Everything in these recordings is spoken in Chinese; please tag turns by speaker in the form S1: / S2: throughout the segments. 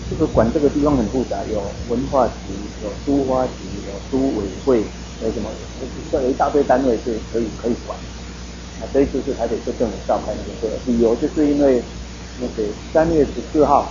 S1: 这个管这个地方很复杂，有文化局，有都发局，有都委会，有什么，有一大堆单位是可以管。这一次是台北市政府召开那个理由，就是因为那个3月14号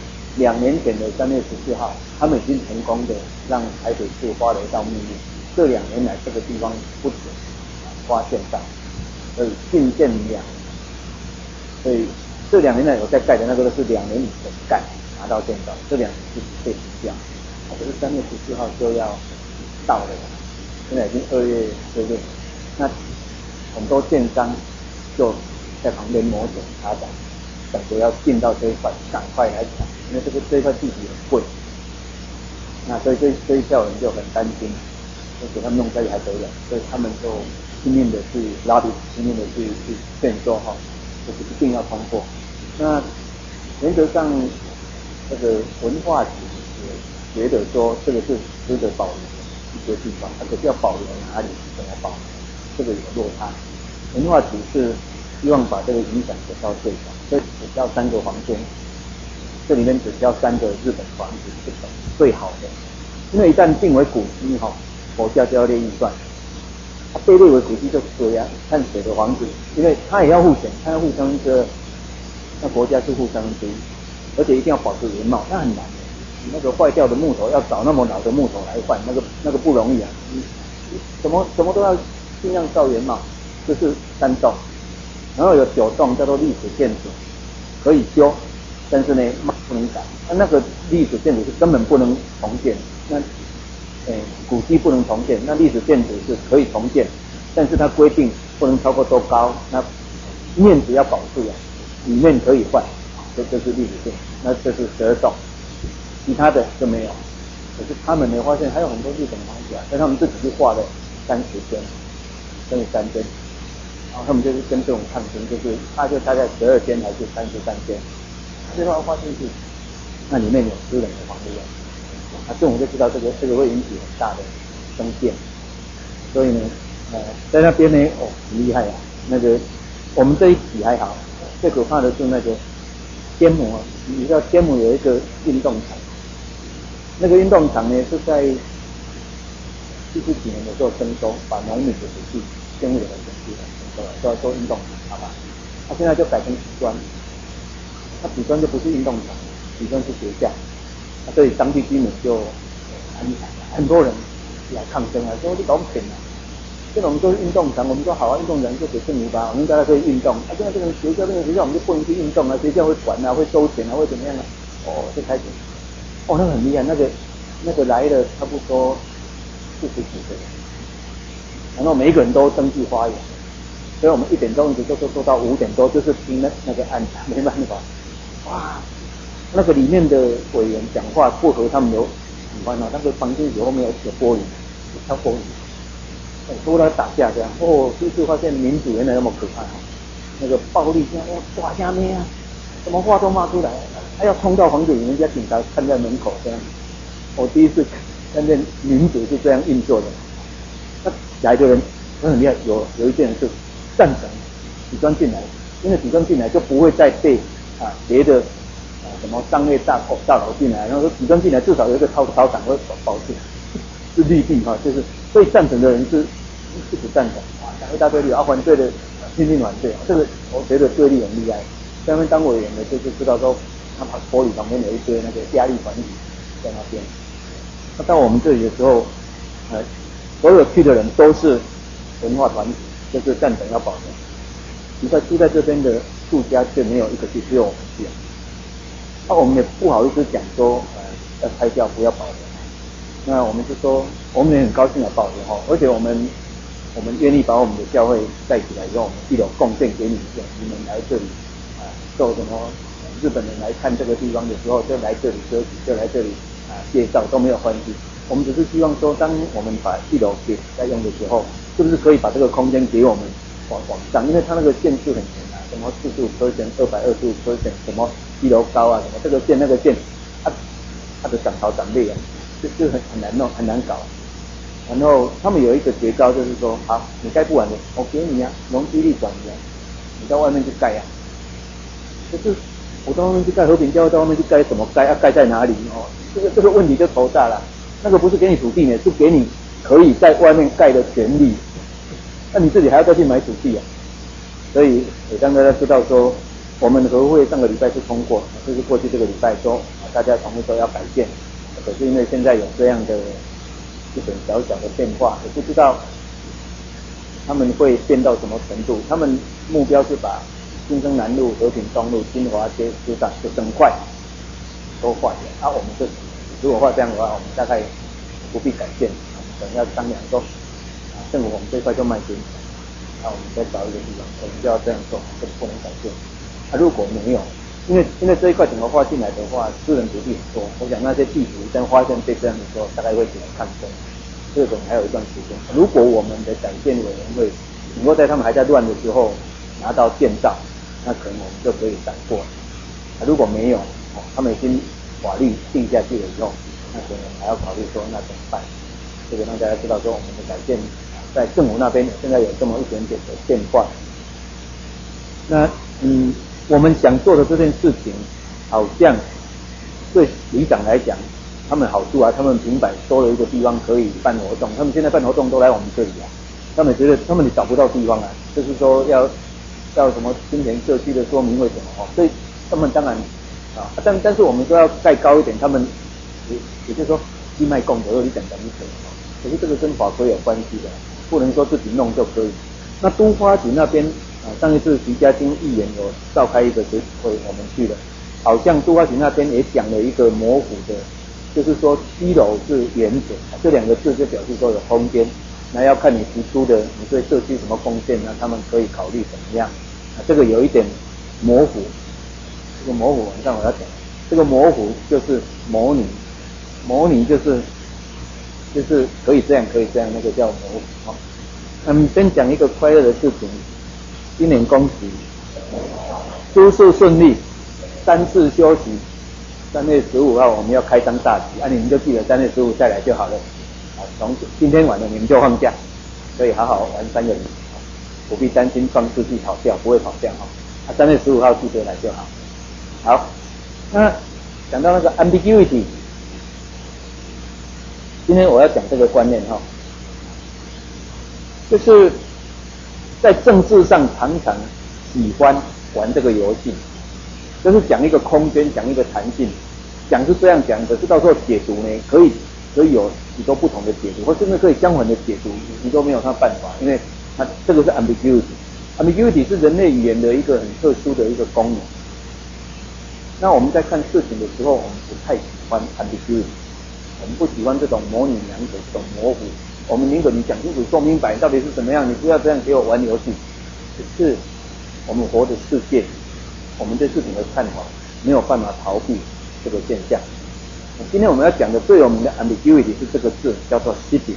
S1: ，2年前的3月14号，他们已经成功的让台北市发了一道命令，这2年来这个地方不准发建造，所以禁建2年，所以这2年来有在盖的那个都是2年以前盖拿到建造，这2年是被停掉。可是3月14号就要到了，现在已经2月对不对？那很多建商就在旁边摩拳擦掌，等着要进到这一块，赶快来抢，因为这一块地皮很贵。那所以这一票人就很担心，就给他们弄下去还得了，所以他们就拼命的去拉比，拼命的去劝说哈，就是一定要通过。那原则上，这个文化局也觉得说这个是值得保留的一些地方，可是要保留哪里，怎么保留？这个有落差，文化局是希望把这个影响减到最小，所以只交3个房间，这里面只交3个日本房子是最好的，因为一旦定为古迹哈，国家就要列预算，它被列为古迹就水啊，看谁的房子，因为它也要付钱，它要互相那国家是互相租，而且一定要保持原貌，那很难的，你那个坏掉的木头要找那么老的木头来换，那个不容易啊，什么都要尽量照原貌，这是3栋，然后有9栋叫做历史建筑，可以修，但是呢不能改。那个历史建筑是根本不能重建，那古迹不能重建，那历史建筑是可以重建，但是它规定不能超过多高，那面积要保住啊，里面可以换，这是历史建筑，那这是12栋，其他的就没有。可是他们呢发现还有很多日本房子啊，所以他们自己就画了30间。乘以3间，然后他们就是跟这种抗争，就是他就大概12间还是33间，最后发现是那里面有私人的房子，政府就知道这个会引起很大的争辩，所以呢，在那边呢，很厉害啊。那个我们这一期还好，最可怕的是那个天母啊，你知道天母有一个运动场，那个运动场呢是在70几年的时候征收，把农民的土地、建物的土地征收了，就要做运动场，好吧？他现在就改成体专，他体专就不是运动场，体专是学校，所以当地居民就很多人来抗争啊，说你搞不平啊！现在我们说运动场，我们说好啊，运动场就给政府吧，我们大家可以运动。现在这个学校我们就不能去运动啊，学校会管啊，会收钱啊，会怎么样啊？就开始，那个很厉害，那个来了差不多40几个人，然后每一个人都登记发言，所以我们1点钟一直做到5点多，就是听那个案子，没办法。哇，那个里面的委员讲话不合他们有喜欢那个房间以后面有玻璃，挑玻璃，都来打架这样。第一次发现民主原来那么可怕，那个暴力这样抓下面啊，什么话都骂出来，还要冲到房子里面，人家警察看在门口这样。我第一次看见民主是这样运作的。那来的人很厉害，有一些人是赞成体专进来，因为体专进来就不会再被别的什么商业大佬进来，然后说体专进来至少有一个操场会保持是绿地就是所以赞成的人是不赞成讲一大堆理由，反对的拼命反对，这个我觉得对立很厉害。在那边当委员的就知道说，他把玻璃旁边有一堆那个压力管理在那边。那到我们这里的时候，所有去的人都是文化团体，就是赞成要保留。你在住在这边的住家却没有一个去，只有我们去。那我们也不好意思讲说，要拆掉不要保留。那我们就说，我们也很高兴来保留而且我们愿意把我们的教会带起来，让我们1楼贡献给你们，你们来这里做什么？日本人来看这个地方的时候，就来这里休息，就来这里介绍都没有关系。我们只是希望说，当我们把1楼给在用的时候，是不是可以把这个空间给我们往上？因为它那个线是很严什么45%、225%，什么1楼高什么这个线那个线，它的涨潮涨裂就很难弄，很难搞。然后他们有一个绝招，就是说，好，你盖不完的，我给你容积率转移你到外面去盖就是我到外面去盖和平教会，到外面去盖怎么盖？盖在哪里？这个问题就头大了。那个不是给你土地呢，是给你可以在外面盖的权利。那你自己还要再去买土地啊？所以也让大家知道说，我们和会上个礼拜是通过，就是过去这个礼拜说大家同意说要改建，可是因为现在有这样的一点小小的变化，也不知道他们会变到什么程度。他们目标是把新生南路、和平东路、金华街、师大就整块都换掉。我们就如果画这样的话，我们大概不必改建，可能要商量说，政府我们这块就卖给你，我们再找一个地方，我们就要这样做，就不能改建。如果没有，因为这一块整个划进来的话，私人土地很多，我想那些地主一旦发现被这样的时候，大概会起来抗争，这种还有一段时间。如果我们的改建委员会能够在他们还在乱的时候拿到建造，那可能我们就可以闪过。如果没有，他们已经法律定下去了以后，那可能还要考虑说那怎么办？这个让大家知道说，我们的改建在政府那边现在有这么一点点的变化。那我们想做的这件事情，好像对里长来讲，他们好处啊，他们平白多了一个地方可以办活动，他们现在办活动都来我们这里啊，他们觉得他们也找不到地方啊，就是说要什么青田社区的说明会什么所以他们当然但是我们说要盖高一点，他们也就是说鸡卖供的，你讲讲你可以，可是这个跟法规有关系的，不能说自己弄就可以。那都花局那边上一次徐家清议员有召开一个协会，我们去了，好像都花局那边也讲了一个模糊的，就是说7楼是原则，这2个字就表示说有空间，那要看你提出的你对社区什么贡献，那他们可以考虑怎么样。这个有一点模糊，这个模糊晚上我要讲，这个模糊就是模拟就是可以这样，那个叫模糊。先讲一个快乐的事情，今年恭喜，诸事顺利，3次休息，3月15号我们要开张大吉，你们就记得3月15再来就好了。从今天晚上你们就放假，所以好好玩3个礼，不必担心创世纪跑掉，不会跑掉3月15号记得来就好。好，那讲到那个 ambiguity， 今天我要讲这个观念就是在政治上常常喜欢玩这个游戏，就是讲一个空间，讲一个弹性，讲是这样讲，可是到时候解读呢，可以有许多不同的解读，或甚至可以相反的解读，你都没有它办法，因为它这个是 ambiguity 是人类语言的一个很特殊的一个功能。那我们在看事情的时候，我们不太喜欢 ambiguity， 我们不喜欢这种模棱两可，这种模糊。我们宁可你讲清楚说明白到底是怎么样，你不要这样给我玩游戏。可是我们活的世界，我们对事情的看法没有办法逃避这个现象。今天我们要讲的最有名的 ambiguity 是这个字，叫做 city。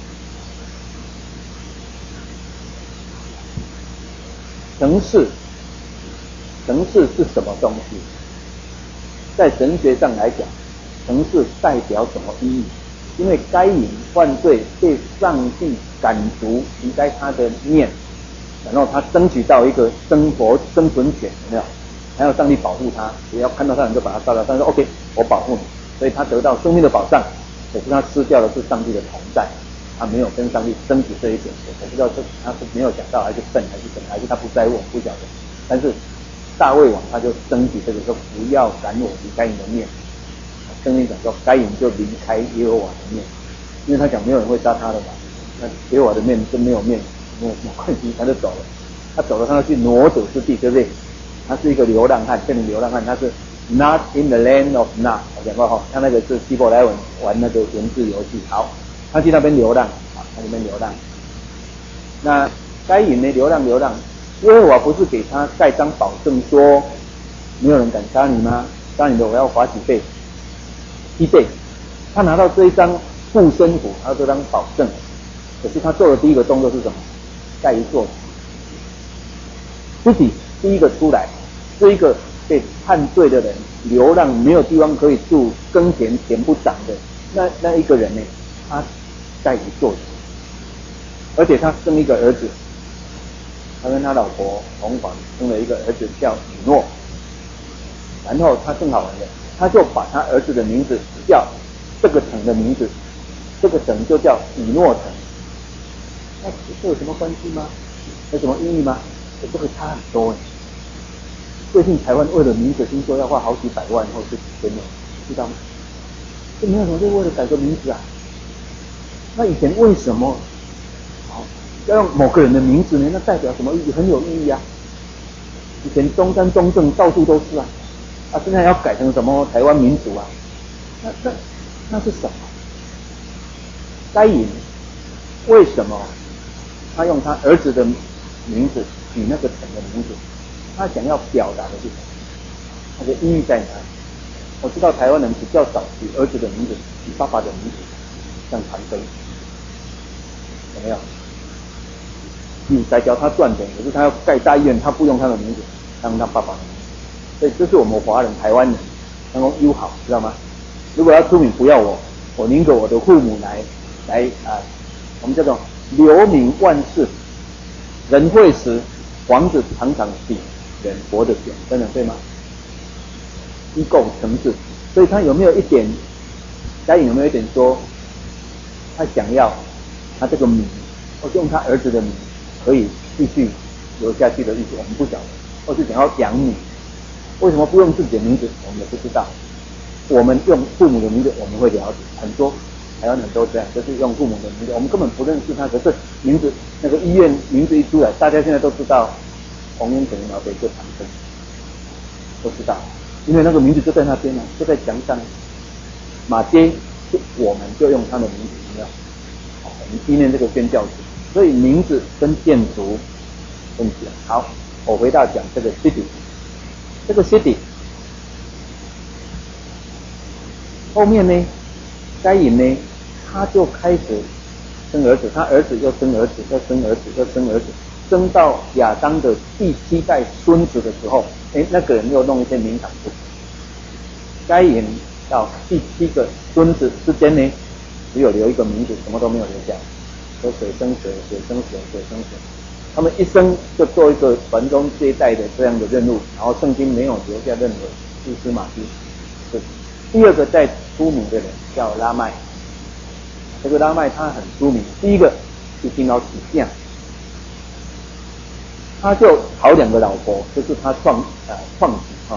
S1: 城市是什么东西？在神学上来讲，城市代表什么意义？因为该隐犯罪被上帝赶逐离开他的面，然后他争取到一个生存权，有没有？还要上帝保护他，只要看到他人就把他杀掉。他说 OK， 我保护你，所以他得到生命的保障。可是他失掉的是上帝的同在，他没有跟上帝争取这一点。我不知道他是没有讲到，还是笨，还是怎么，还是他不在乎，我不晓得。但是大卫王他就争取这个说，不要赶我离开你的面。圣经讲说，该隐就离开耶和华的面，因为他讲没有人会杀他的嘛，那耶和华的面真没有面，没有关系，他就走了。他走了，他要去挪走之地，对不对？他是一个流浪汉，变成流浪汉，他是 not in the land of Nod， 我讲过他那个是希伯来文玩那个文字游戏。好，他去那边流浪，他那边流浪。那该隐呢，流浪，耶和华不是给他盖章保证说，没有人敢杀你吗？杀你的我要罚几倍？1倍。他拿到这一张护身符，还有这张保证，可是他做的第一个动作是什么？盖一座自己第一个出来，这一个被判罪的人，流浪没有地方可以住，耕田田不长的那一个人呢，他盖一座，而且他生一个儿子，他跟他老婆同房生了一个儿子叫以诺。 然后他更好玩的，他就把他儿子的名字叫这个城的名字，这个城就叫以诺城。那这有什么关系吗？有什么意义吗？这个差很多。最近台湾为了名字听说要花好几百万或是几千万，知道吗？这没有什么，就为了改个名字啊。那以前为什么要用某个人的名字呢？那代表什么意义？很有意义啊。以前中山、中正到处都是啊，现在要改成什么台湾民主啊？那是什么？该隐为什么他用他儿子的名字取那个城的名字？他想要表达的是什么？他的意义在哪里？我知道台湾人比较少取儿子的名字，取爸爸的名字，像传飞，有没有？才教他赚钱，可是他要盖大医院，他不用他的名字，他用他爸爸的名字。所以这是我们华人、台湾人能够友好，知道吗？如果要出名，不要我宁可我的父母来我们叫做留名万世，人会死，王子常常比人活得久，真的对吗？一构成事，所以他有没有一点，该隐有没有一点说，他想要他这个名，或是用他儿子的名，可以继续留下去的意思，我们不晓得，或是想要养女，为什么不用自己的名字，我们也不知道。我们用父母的名字，我们会了解很多，台湾很多这样，就是用父母的名字，我们根本不认识他，可是名字那个医院名字一出来，大家现在都知道洪英城苗北就长生，都知道，因为那个名字就在那边了，就在墙上。马街我们就用他的名字，有没有？我们纪念这个宣教士，所以名字跟建筑分起来。好，我回到讲这个 city， 这个 city 后面呢，该隐呢，他就开始生儿子，他儿子又生儿子，又生儿子，又生儿子，生到亚当的第7代孙子的时候，那个人又弄一些名堂出。该隐到第7个孙子之间呢，只有留一个名字，什么都没有留下，说水生水，水生水，水生水。他们一生就做一个传宗接代的这样的任务，然后圣经没有留下任何蛛丝马迹。是第二个在出名的人叫拉麦，这个拉麦他很出名。第一个是听到起将，他就讨2个老婆，就是他创举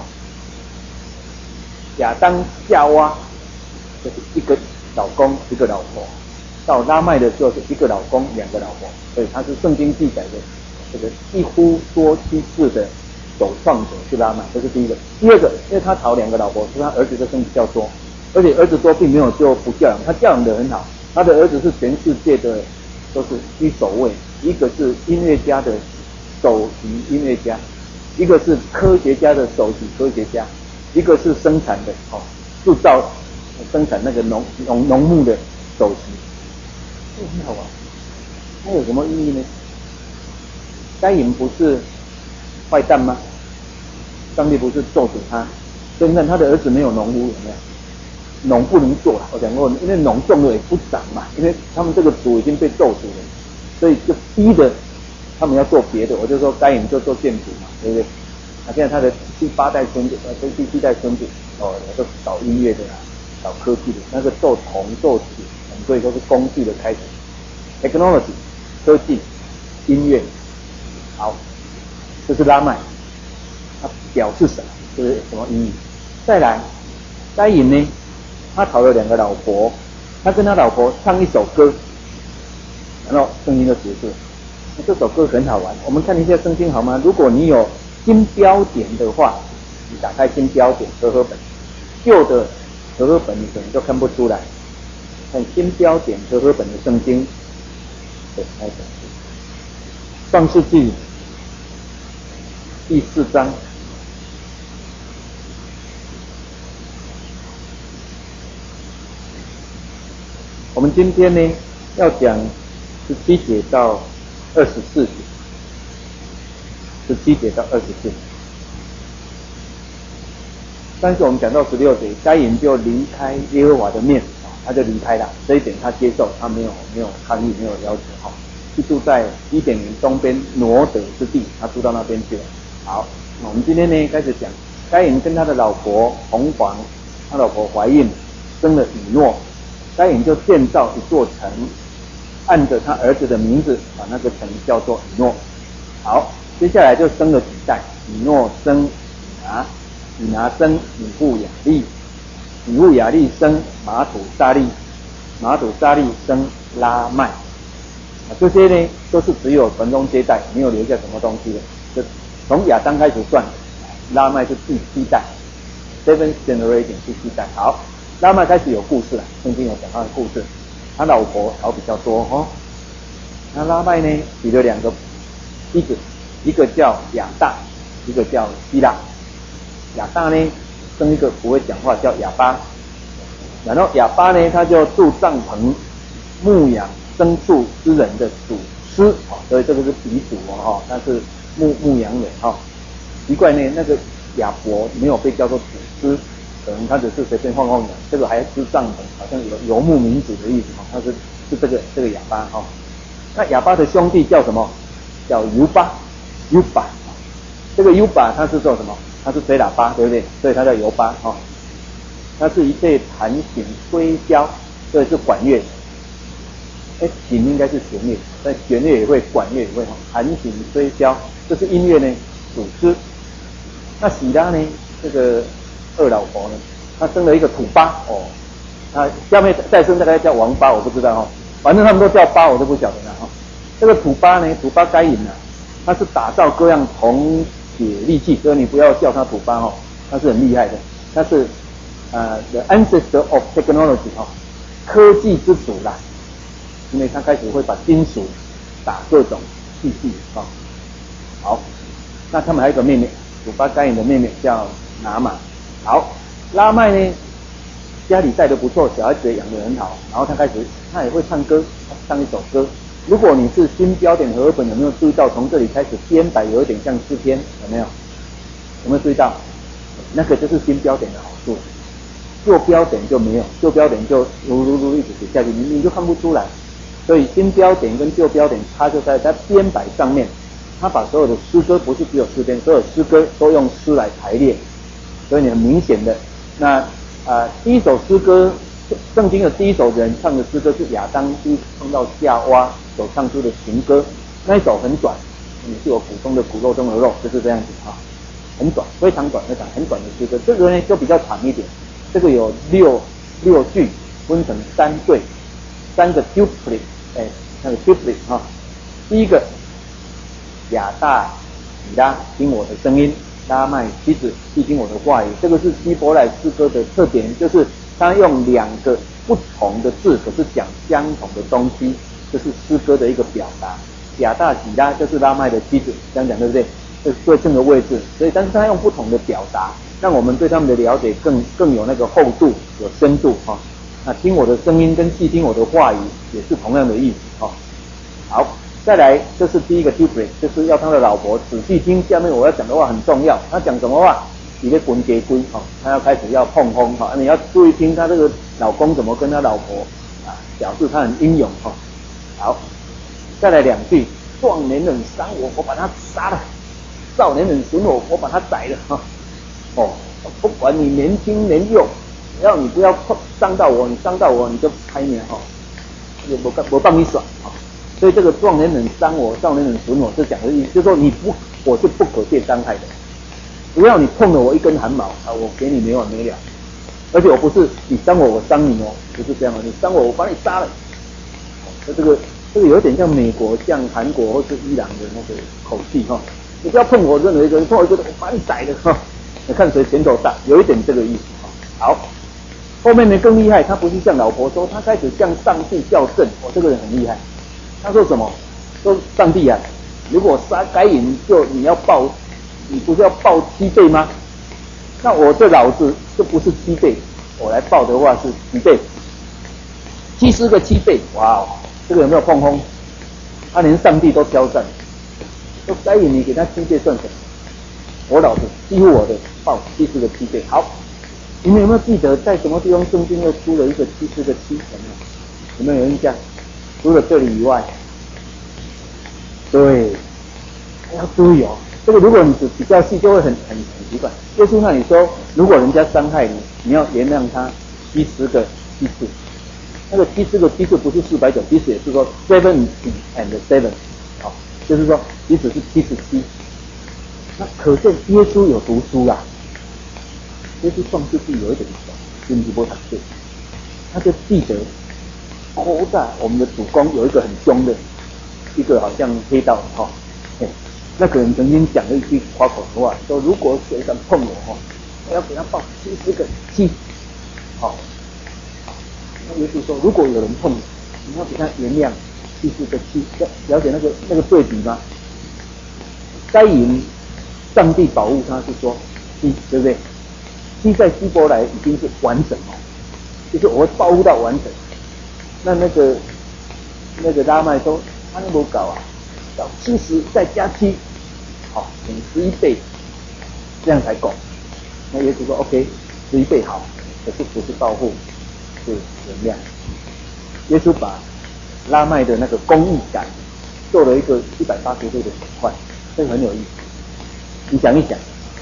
S1: 亚当夏娃就是一个老公一个老婆，到拉麦的时候是一个老公2个老婆，所以他是圣经记载的这个一夫多妻制的首创者是拉麦，这是第一个。第二个，因为他讨2个老婆，所以他儿子就生比较多，而且儿子多并没有就不教养，他教养得很好。他的儿子是全世界的都是居首位，一个是音乐家的首席音乐家，一个是科学家的首席科学家，一个是生产的制造生产那个农牧的首席，很好玩。那有什么意义呢？该隐不是坏蛋吗？上帝不是咒诅他？所以你看他的儿子没有农夫，有没有？农不能做了，我讲过，因为农种了也不长嘛，因为他们这个族已经被咒诅了，所以就逼着他们要做别的。我就说该隐就做建筑嘛，对不对？现在他的第8代孙子，跟第7代孙子就搞音乐的啦，搞科技的，那个做铜做铁，所以说是工具的开始 ，technology 科技音乐，好，这是拉麦，它表示什么？这是什么意义？再来，该隐呢？他讨了2个老婆，他跟他老婆唱一首歌，然后圣经就结束了。这首歌很好玩，我们看一下圣经好吗？如果你有新标点的话，你打开新标点和合本，旧的和合本你可能就看不出来。看新标点和合本的圣经，对，开始。创世纪第4章。我们今天呢要讲17节到24节，17节到24节。但是我们讲到16节，该隐就离开耶和华的面，他就离开了，这一点他接受，他没有抗议，没有要求去住在伊甸园东边挪得之地，他住到那边去了。好，那我们今天呢开始讲该隐跟他的老婆同房，他老婆怀孕，生了以诺，该隐就建造一座城，按着他儿子的名字把那个城叫做以诺。好，接下来就生了几代，以诺生以拿，以拿生以户雅利，以户雅利生马土沙利，马土沙利生拉麦。这些呢都是只有传宗接代，没有留下什么东西的。就从亚当开始算，拉麦是第7代 ，7th generation 第7代。好，拉麦开始有故事了，圣经有讲他的故事。他老婆吵比较多哦。那拉麦呢娶了2个妻子，一个叫亚大，一个叫希拉。亚大呢生一个不会讲话叫亚巴，然后亚巴呢他就住帐篷，牧养牲畜之人的主师，所以这个是鼻祖他是牧羊人奇怪呢，那个亚伯没有被叫做主师，可能他只是随便晃晃的，这个还支帐篷，好像有游牧民族的意思他是这个亚巴那亚巴的兄弟叫什么？叫犹巴，这个犹巴他是做什么？他是吹喇叭，对不对？所以他叫犹巴他是一对弹琴吹箫，所以是管乐。琴应该是弦乐，但弦乐也会，管乐也会弹琴吹箫，这是音乐呢主师。那喜拉呢，这个二老婆呢，她生了一个土巴她下面再生大概叫王巴，我不知道反正他们都叫巴，我都不晓得了这个土巴呢，土巴该隐他是打造各样铜铁利器，所以你不要叫他土巴他是很厉害的，他是the ancestor of technology 科技之祖啦。因为他开始会把金属打各种器具好，那他们还有一个妹妹，土巴该隐的妹妹叫拿玛。好，拉麦呢家里带的不错，小孩子也养得很好，然后他也会唱歌，他唱一首歌。如果你是新标点和合本，有没有注意到从这里开始编摆有一点像诗篇？有没有注意到？那个就是新标点的好处，旧标点就没有，旧标点就一直写下去，你就看不出来。所以新标点跟旧标点差就在它编摆上面，它把所有的诗歌不是只有诗篇，所有诗歌都用诗来排列，所以你很明显的那第一首诗歌，圣经的第一首人唱的诗歌是亚当第一次碰到夏娃所唱出的情歌，那一首很短，你是我骨中的骨肉中的肉，就是这样子很短，非常短的很短的诗歌。这个呢就比较长一点，这个有六句，分成3对，3个 duplet。那个 duplet 第一个亚大以拉听我的声音，拉麦妻子细听我的话语，这个是希伯来诗歌的特点，就是他用2个不同的字，可是讲相同的东西，这是诗歌的一个表达。亚大以拉就是拉麦的妻子，这样讲对不对？这是对称的位置，所以但是他用不同的表达，让我们对他们的了解更有那个厚度，有深度那听我的声音跟细听我的话语也是同样的意思好，再来，这是第一个 duplet， 就是要他的老婆仔细听下面我要讲的话很重要。他讲什么话？你的滚给龟他要开始要碰轰你要注意听他这个老公怎么跟他老婆表示他很英勇好，再来2句，壮年人伤我把他杀了；少年人损我把他宰了不管你年轻年幼。只要你不要伤到我，你伤到我你就开你我帮你爽所以这个壮年人伤我，少年人损我，这讲的意思就是说我是不可被伤害的，只要你碰了我一根汗毛我给你没完没了，而且我不是你伤我伤你不是这样你伤我把你杀了这个有点像美国像韩国或是伊朗的那个口气你不要碰我任何一个人，碰我一个人我把你宰了你看谁拳头大，有一点这个意思好，后面呢更厉害，他不是向老婆说，他开始向上帝校正这个人很厉害。他说什么？说上帝如果杀该隐你要报，你不是要报7倍吗？那我这老子就不是7倍，我来报的话是几倍？70个7倍，哇这个有没有碰轰？他连上帝都挑战，说该隐你给他7倍算什么？我老子几乎我的报70个7倍。好，你们有没有记得在什么地方圣经又出了一个70个7？有没有印象？除了这里以外，对，要注意这个如果你比较细，就会很奇怪。耶稣那里说，如果人家伤害你，你要原谅他70个7次。那个70个7次不是490，其实也是说 70 and 7，就是说即使是77。那可见耶稣有读书啦。耶稣创世纪有一点懂，因为不读书，他就记得古代我们的主公有一个很凶的，一个好像黑道那个人曾经讲了一句夸口的话，说如果谁敢碰我我要给他报70个7。那耶稣说，如果有人碰你要给他原谅70个7。了解那个对比吗？该隐上帝保护他是说7，对不对？7在希伯来已经是完整就是我会保护到完整。那个拉麦说他那么搞啊，到70再加7，等11倍，这样才够。那耶稣说 OK，11倍好，可是不是报复，是原谅。耶稣把拉麦的那个公义感做了一个180度的转换，这个很有意思。你想一想，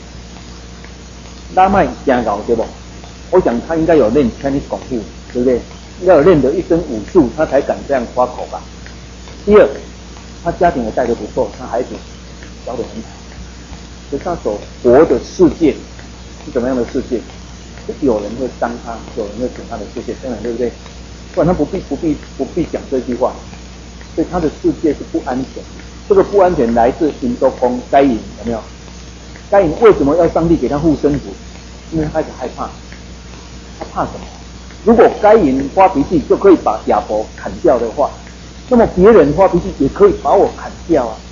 S1: 拉麦真搞对不？我想他应该有练 Chinese 功夫，对不对？应该有练得一身武术，他才敢这样夸口吧。第二，他家庭也带得不错，他孩子教得很好，所以他所活的世界是怎么样的世界？是有人会伤他，有人会损他的世界，当然对不对？不然他不必讲这句话。所以他的世界是不安全，这个不安全来自引都公该隐，有没有？该隐为什么要上帝给他护身符？因为他开始害怕，他怕什么？如果该隐发脾气就可以把亚伯砍掉的话，那么别人发脾气也可以把我砍掉啊。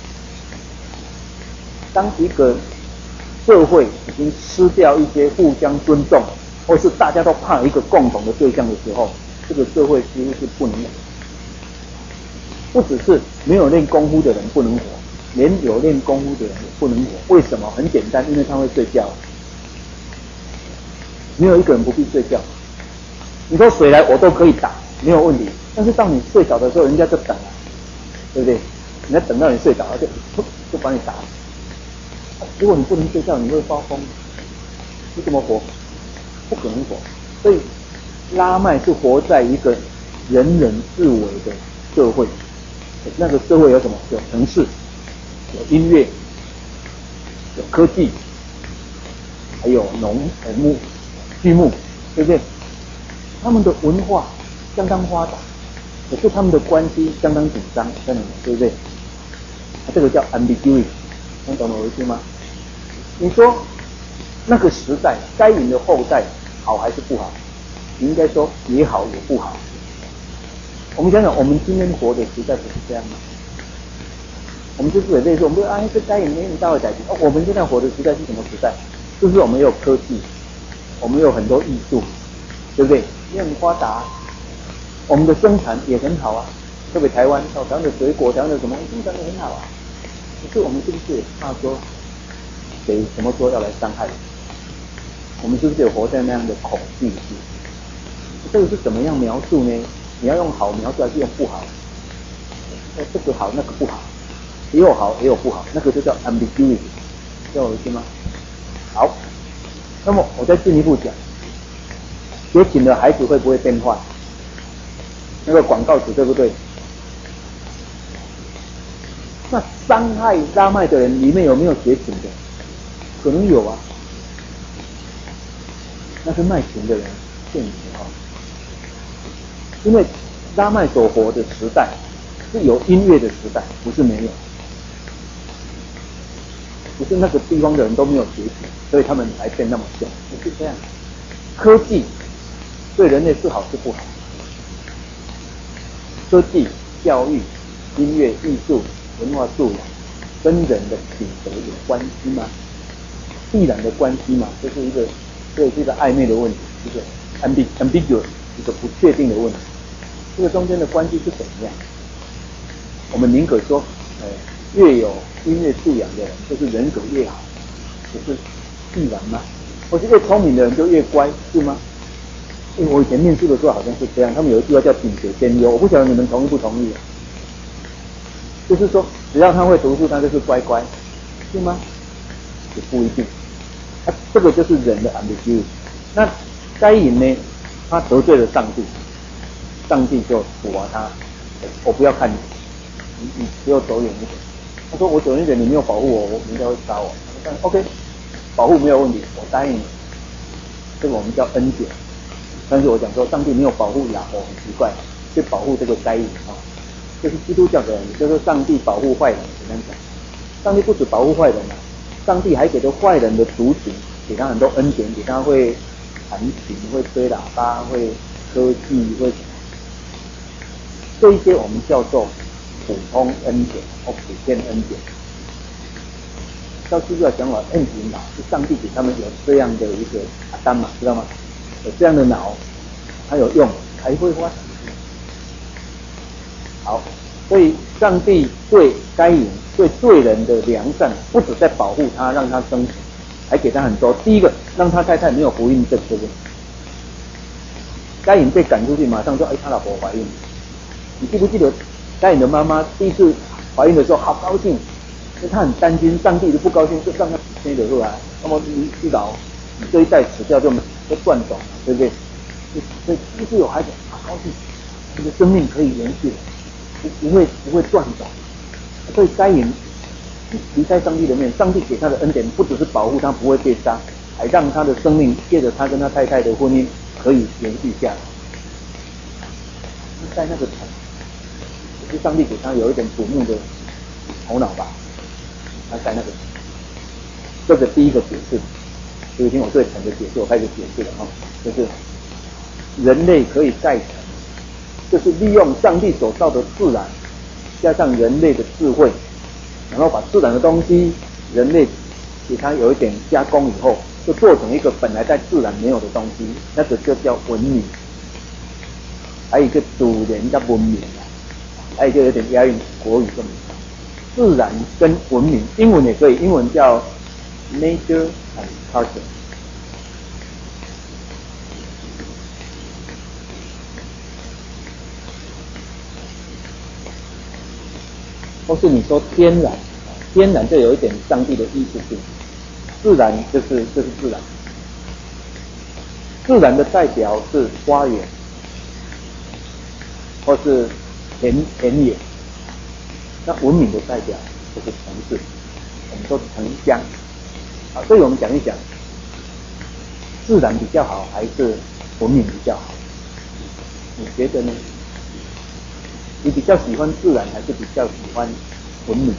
S1: 当一个社会已经失掉一些互相尊重，或是大家都怕一个共同的对象的时候，这个社会几乎是不能活。不只是没有练功夫的人不能活，连有练功夫的人也不能活。为什么？很简单，因为他会睡觉。没有一个人不必睡觉。你说谁来我都可以打，没有问题。但是当你睡着的时候，人家就等了，对不对？人家等到你睡着了，就把你打了。如果你不能睡觉，你会发疯，你怎么活？不可能活。所以拉麦是活在一个人人自危的社会。那个社会有什么？有城市，有音乐，有科技，还有畜牧，对不对？他们的文化相当发达，可是他们的关系相当紧张，对不对？这个叫 ambiguity， 能懂我意思吗？你说那个时代该隐的后代好还是不好？你应该说也好也不好。我们想想，我们今天活的时代不是这样吗？我们就是很类似，我们说这该隐没你大会改变。我们现在活的时代是什么时代？就是我们有科技，我们有很多艺术，对不对？也很发达，我们的生产也很好啊。特别台湾，台湾的水果，台湾的什么生产的很好啊。可是我们是不是也怕说谁什么时候要来伤害我们？是不是有活在那样的恐惧里？这个是怎么样描述呢？你要用好描述还是用不好？这个好，那个不好，也有好也有不好，那个就叫 ambiguity， 知道我意思吗？好，那么我再进一步讲，觉醒的孩子会不会变坏？那个广告词对不对？那伤害拉麦的人里面有没有觉醒的？可能有啊，那是卖情的人骗你啊。因为拉麦所活的时代是有音乐的时代，不是没有，不是那个地方的人都没有觉醒，所以他们才变那么凶，不是这样。科技对人类是好是不好？科技、教育、音乐、艺术、文化素养，跟人的品德有关系吗？必然的关系嘛，这是一个暧昧的问题，一个 ambiguous， 一个不确定的问题。这个中间的关系是怎么样？我们宁可说，越有音乐素养的人，就是人格越好，这是必然吗？或是越聪明的人就越乖，是吗？因为我以前念书的时候好像是这样，他们有一句话叫品学兼优，我不晓得你们同意不同意？就是说，只要他会读书，他就是乖乖，是吗？ 也不一定。这个就是人的 ambiguity。那该隐呢，他得罪了上帝，上帝就处罚他，我不要看你，你只有走远一点。他说我走远一点，你没有保护我，我人家会杀我。但 OK， 保护没有问题，我答应你。这个我们叫恩典。但是我讲说，上帝没有保护亚伯，很奇怪，去保护这个该隐啊。这是基督教的人，就是上帝保护坏人，怎么样讲？上帝不止保护坏人啊，上帝还给这坏人的族群，给他很多恩典，给他会弹琴，会吹喇叭，会科技，会什么？这一些我们叫做普通恩典或普遍恩典。照基督教讲法，恩典脑是上帝给他们有这样的一个阿丹嘛，知道吗？有这样的脑，它有用，才会发展。好，所以上帝对该隐、对罪人的良善，不只在保护他，让他生存，还给他很多。第一个，让他太太没有不孕症，对不对？该隐被赶出去，马上说：“哎，他老婆怀孕。”你记不记得该隐的妈妈第一次怀孕的时候，好高兴，因为她很担心上帝就不高兴，就让她生得出来。那么你至少你这一代死掉就断种了，对不对？所以第一次有孩子，好高兴，你的生命可以延续了。不会断种，所以该隐离开上帝的面，上帝给他的恩典不只是保护他不会被杀，还让他的生命借着他跟他太太的婚姻可以延续下来。在那个城，也是上帝给他有一点瞩目的头脑吧。他在那个城，这个第一个解释，所以听我对城的解释，我开始解释了哈，就是人类可以在城。就是利用上帝所造的自然，加上人类的智慧，然后把自然的东西，人类给它有一点加工以后，就做成一个本来在自然没有的东西，那个就叫文明。还有一个主人叫文明，还有一个有点押韵国语这么自然跟文明，英文也可以，英文叫 nature and culture。或是你说天然，天然就有一点上帝的艺术性，自然就是自然，自然的代表是花园，或是田野，那文明的代表就是城市，我们说城乡。好，所以我们讲一讲，自然比较好还是文明比较好？你觉得呢？你比较喜欢自然还是比较喜欢文明？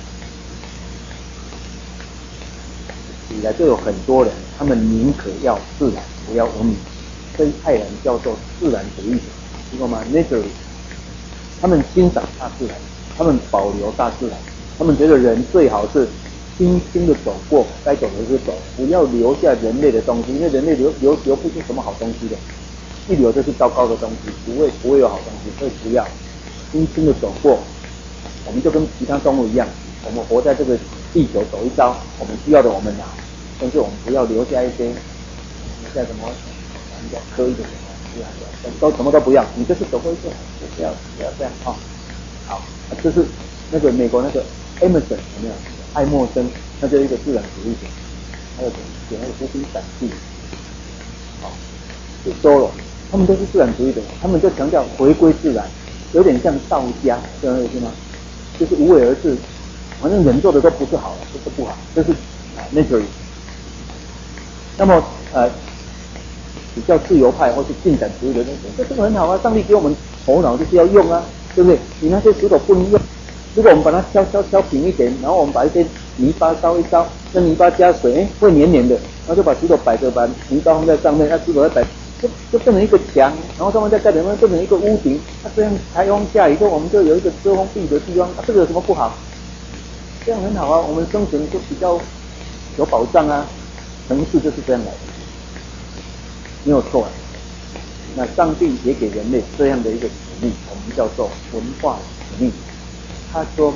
S1: 以来就有很多人，他们宁可要自然，不要文明。这一派人叫做自然主义者，知道吗 ？Naturalist， 他们欣赏大自然，他们保留大自然，他们觉得人最好是轻轻的走过，该走的就走，不要留下人类的东西，因为人类留不出什么好东西的，一留就是糟糕的东西，不会有好东西，所以不要。轻轻的走过，我们就跟其他动物一样，我们活在这个地球走一遭，我们需要的我们拿，但是我们不要留下一些，留下什么人家刻意的什么，都什么都不要，你就是走过一次，不要这样啊。好，这是那个美国那个 Emerson 有没有？爱默生，那就是一个自然主义者，还有写那个无心散记，好，就Thoreau，他们都是自然主义者，他们就强调回归自然。有点像道家，这样意思吗？就是无为而治，反正人做的都不是好的，都是不好，这是nature。那么比较自由派或是进展主义的人说，这个很好啊，上帝给我们头脑就是要用啊，对不对？你那些石头不能用，如果我们把它敲平一点，然后我们把一些泥巴烧一烧，那泥巴加水，会黏黏的，然后就把石头摆着，把泥巴放在上面，那石头再摆。就变成一个墙，然后上面再盖点，变成一个屋顶。那这样台风下雨后，我们就有一个遮风避雨的地方。这个有什么不好？这样很好啊，我们生存就比较有保障啊。城市就是这样来的，没有错啊。那上帝也给人类这样的一个使命，我们叫做文化使命。他说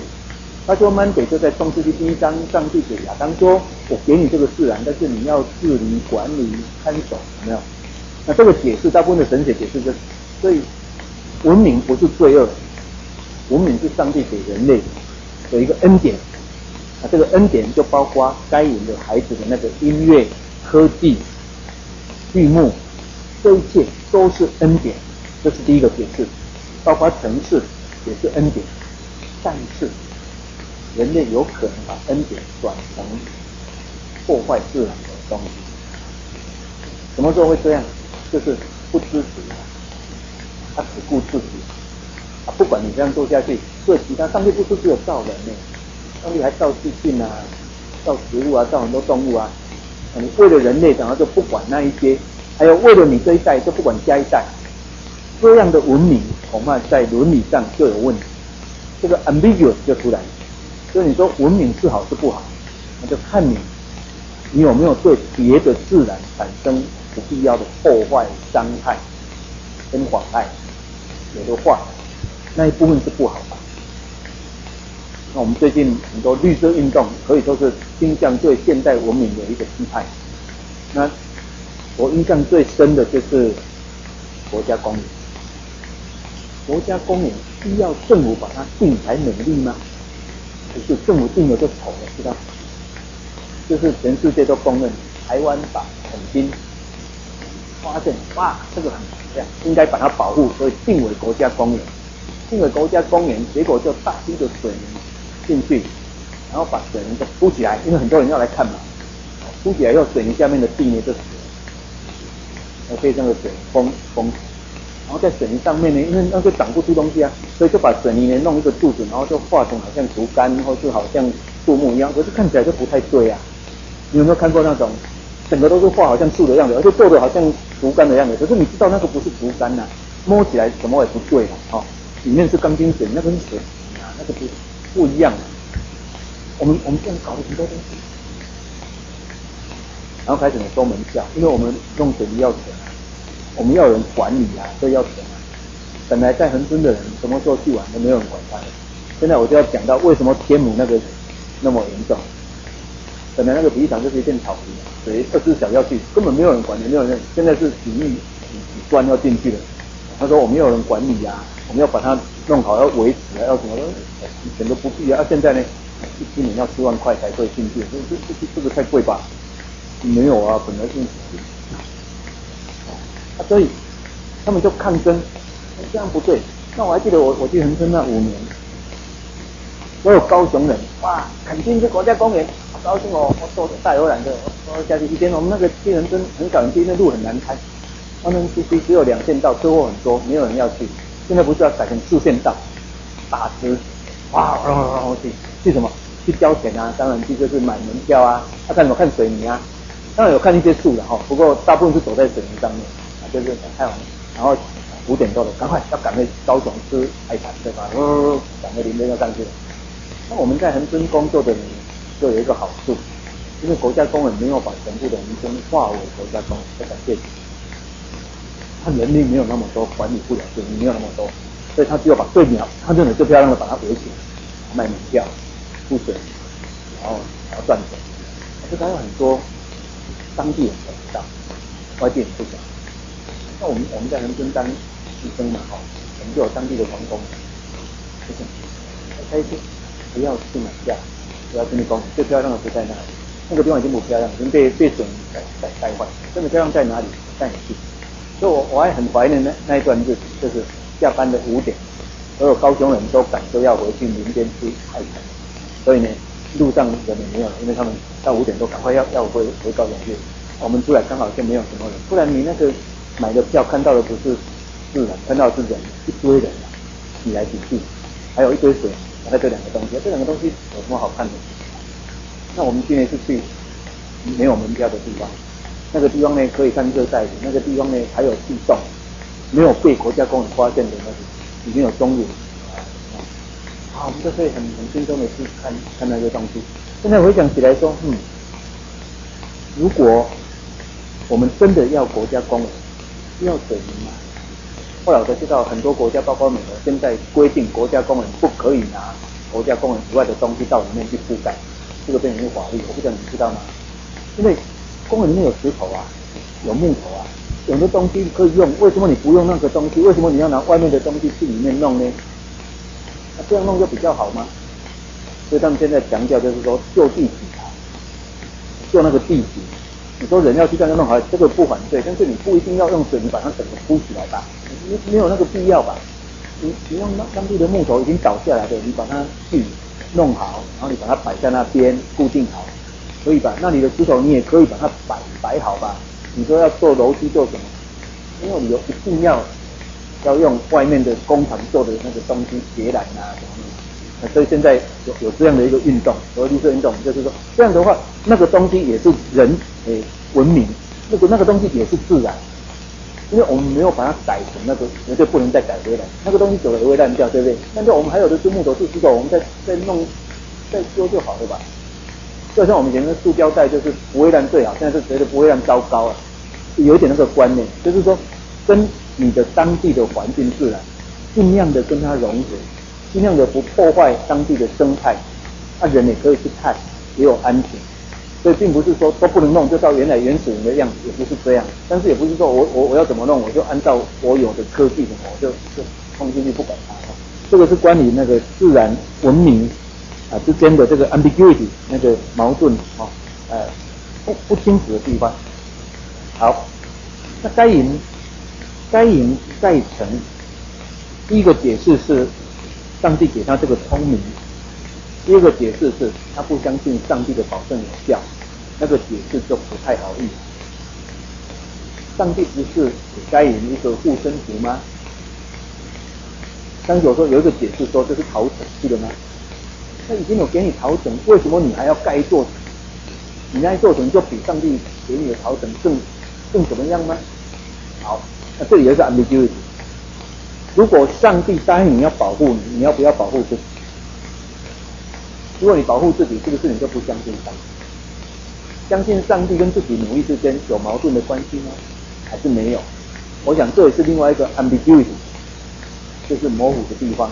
S1: Monday 就在创世纪第1章，上帝给亚当说：“我给你这个自然，但是你要治理、管理、看守，有没有？”那这个解释，大部分的神学解释就是，所以文明不是罪恶，文明是上帝给人类的一个恩典， 这个恩典就包括该隐的孩子的那个音乐、科技、剧目，这一切都是恩典，这是第一个解释。包括城市也是恩典，但是人类有可能把恩典转成破坏自然的东西。什么时候会这样？就是不知足，他只顾自己，不管你这样做下去，对其他，上帝不是只有造人呢，上帝还造细菌啊，造植物啊，造很多动物啊。你为了人类，然后就不管那一些，还有为了你这一代就不管下一代，这样的文明恐怕在伦理上就有问题，这个 ambiguous 就出来了。所以你说文明是好是不好，那就看你有没有对别的自然产生不必要的破坏、伤害跟妨碍。有的话，那一部分是不好的。那我们最近很多绿色运动可以说是倾向对现代文明的一个批判。那我印象最深的就是国家公园。国家公园需要政府把它定才美丽吗？不是，政府定了就丑了，知道？就是全世界都公认，台湾把垦丁发现，哇，这个很漂亮，应该把它保护，所以定为国家公园。定为国家公园，结果就大批的水泥进去，然后把水泥就铺起来，因为很多人要来看嘛。铺起来以后，水泥下面的地呢就死了，被那个水封住。然后在水泥上面呢，因为那个长不出东西啊，所以就把水泥呢弄一个柱子，然后就画成好像竹竿，或是好像树木一样，可是看起来就不太对啊。你有没有看过那种整个都是画好像树的样子，而且做的好像竹竿的样子？可是你知道那个不是竹竿啊，摸起来怎么也不对啊！里面是钢筋水，那个是水泥啊，那个不一样啊。我们这样搞了很多东西，然后开始收门票，因为我们弄水泥要钱。我们要有人管理啊，所以要钱啊。本来在恒春的人什么时候去玩都没有人管他的，现在我就要讲到为什么天母那个那么严重。本来那个体育场就是一片草皮，所以24小时要去，根本没有人管，也没有人。现在是几专要进去了，他说我们要有人管理啊，我们要把它弄好，要维持啊，要什么的，以前都不必啊。现在呢，一年要4万块才可以进去，这个太贵吧？没有啊，本来是。所以他们就抗争，这样不对。那我还记得我去恒春那5年，所有高雄人哇，肯定是国家公园，好高兴哦！我坐大游览的，我下去。以前我们那个去恒春很小很低，那路很难开，他们只有2线道，车祸很多，没有人要去。现在不是要改成4线道，大支，哇，去什么？去交钱啊！当然去就是买门票啊，看什么？看水泥啊，当然有看一些树的哈，不过大部分是走在水泥上面。就是太晚，然后5点多了，赶回高雄吃海产，对吧？赶回林边要上去了。那我们在恒春工作的人就有一个好处，因为国家公园没有把全部的民生划为国家公园，这感谢。他人力没有那么多，管理不了，水泥没有那么多，所以他只有把最苗，他认为最漂亮的把它围起来，卖门票、付水，然后赚钱。这还有很多当地人不知道，外地人不晓得。那我们在恒春当医生嘛，我们就有当地的员工，就是开心，不要去买票，不要去那公园，最漂亮的不在那里，那个地方已经不漂亮，已经被水泥带坏，真的漂亮在哪里？带你去。所以我还很怀念那一段日子，就是下班的5点，所有高雄人都赶着要回去林边吃海产，所以呢，路上人也没有了，因为他们到5点都赶快要回高雄去。我们出来刚好就没有什么人，不然你那个买的票看到的不是自然，看到的是人，一堆人挤来挤去，还有一堆水，还有这2个东西，这2个东西有什么好看的？那我们今年是去没有门票的地方，那个地方呢可以看热带雨，那个地方呢还有地洞，没有被国家公园发现的那个，里面有钟乳，我们就可以很轻松的去看那个东西。现在回想起来说，如果我们真的要国家公园，要水泥嘛？后来我才知道，很多国家，包括美国，现在规定国家公园不可以拿国家公园以外的东西到里面去覆盖，这个变成法律。我不知道你知道吗？因为公园里面有石头啊，有木头啊，有的东西可以用，为什么你不用那个东西？为什么你要拿外面的东西去里面弄呢？这样弄就比较好吗？ 所以他们现在强调就是说就地取材，就那个地形。你说人要去这样弄好，这个不反对，但是你不一定要用水泥把它整个铺起来吧，你没有那个必要吧？你用当地的木头已经倒下来的，你把它去弄好，然后你把它摆在那边固定好，可以吧？那你的石头你也可以把它摆好吧？你说要做楼梯做什么？没有理由一定要用外面的工厂做的那个东西铁缆啊什么的。所以现在有这样的一个运动，所谓绿色运动，就是说这样的话，那个东西也是人文明，那个东西也是自然，因为我们没有把它改成那个，绝对不能再改回来，那个东西久了也会烂掉，对不对？烂掉我们还有的是木头是石头，我们再弄再修就好了吧？就像我们以前的塑胶袋，就是不会烂最好，现在是觉得不会烂糟糕啊，有一点那个观念，就是说跟你的当地的环境自然，尽量的跟它融合。尽量的不破坏当地的生态，人也可以去看，也有安全，所以并不是说都不能弄，就到原来原始人的样子，也不是这样。但是也不是说我要怎么弄，我就按照我有的科技什么，我就冲进去不管它。这个是关于那个自然文明之间的这个 ambiguity 那个矛盾不清楚的地方。好，那该隐在城，第一个解释是。上帝给他这个聪明，第二个解释是他不相信上帝的保证有效，那个解释就不太好译。上帝不是给该隐一个护身符吗？刚才我说有一个解释说这是逃城，记得吗？他已经有给你逃城，为什么你还要盖一座城？你那一座城就比上帝给你的逃城更怎么样吗？好，那这里有一个 ambiguity。如果上帝答应你要保护你，你要不要保护自己？如果你保护自己，是不是你就不相信上帝？相信上帝跟自己努力之间有矛盾的关系吗？还是没有？我想这也是另外一个 ambiguity， 就是模糊的地方。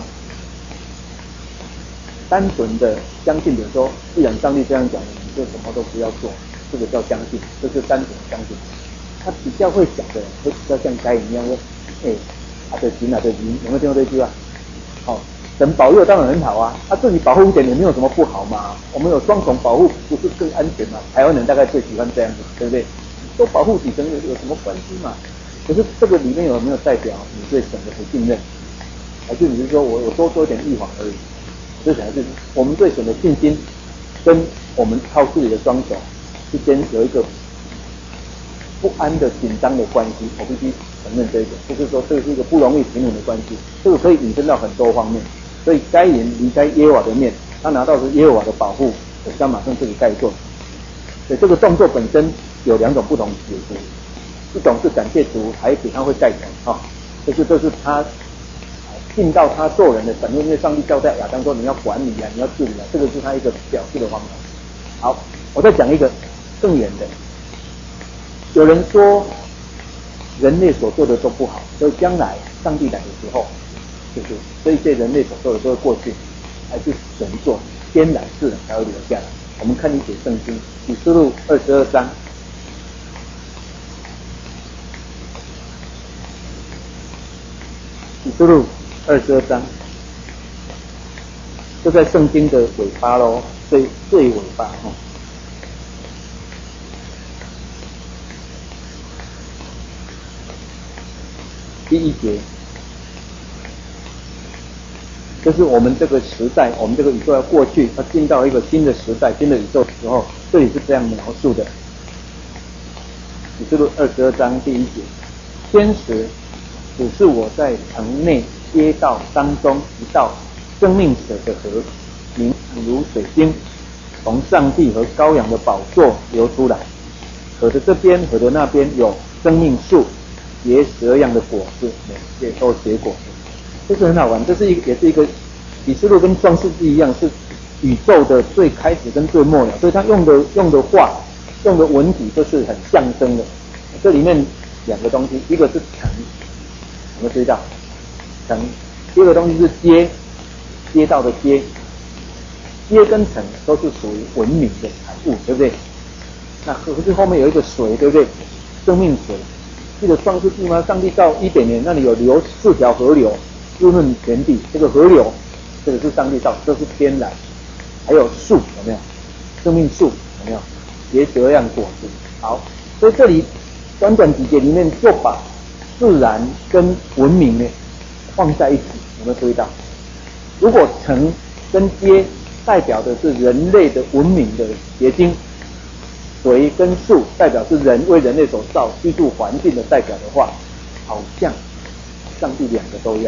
S1: 单纯的相信者说，既然上帝这样讲，你就什么都不要做，这个叫相信，这是单纯的相信。他比较会讲的人，会比较像该隐一样说，的行有没有听过这句话？神保佑当然很好啊，自己保护一点也没有什么不好嘛。我们有双重保护，不是更安全吗？台湾人大概最喜欢这样子，对不对？都保护几层有什么关系嘛？可是这个里面有没有代表你对神的不信任？还是你是说我多做一点预防而已？这才是我们对神的信心，跟我们靠自己的双手之间有一个不安的紧张的关系，我必须承认这一点，就是说这是一个不容易平衡的关系，这个可以引申到很多方面。所以该隐离开耶和华的面，他拿到的是耶和华的保护，他马上自己盖做。所以这个动作本身有两种不同解读，一种是感谢主还给他会盖成这是他尽到他做人的本分，因为上帝交代亚当说你要管理你要治理这个是他一个表示的方法。好，我再讲一个更远的。有人说人类所做的都不好，所以将来上帝来的时候，就是这一切人类所做的都会过去，还是神做，天然自然才会留下来。我们看一节圣经，启示录22章。启示录22章，就在圣经的尾巴咯，最尾巴第一节，就是我们这个时代，我们这个宇宙要过去，要进到一个新的时代、新的宇宙的时候，这里是这样描述的。启示录22章第一节，天使指示我在城内街道当中一道生命水的河，明如水晶，从上帝和羔羊的宝座流出来。河的这边、河的那边有生命树，结12样的果子，也都结果子，这是很好玩。这是也是一个启示录跟创世纪一样，是宇宙的最开始跟最末了，所以他用的话、用的文体都是很象征的。这里面两个东西，一个是城，我们知道城；第二个东西是街道的街。街跟城都是属于文明的产物，对不对？那可是后面有一个水，对不对？生命水。记得创世纪吗？上帝到伊甸园那里有流4条河流，滋润全地。这个河流，这个是上帝造，这是天然。 还有树有没有？生命树有没有？结得样果子。好，所以这里短短几节里面就把自然跟文明呢放在一起，有没有注意到？如果城跟街代表的是人类的文明的结晶，水跟树代表是人为人类所造居住环境的代表的话，好像上帝两个都要。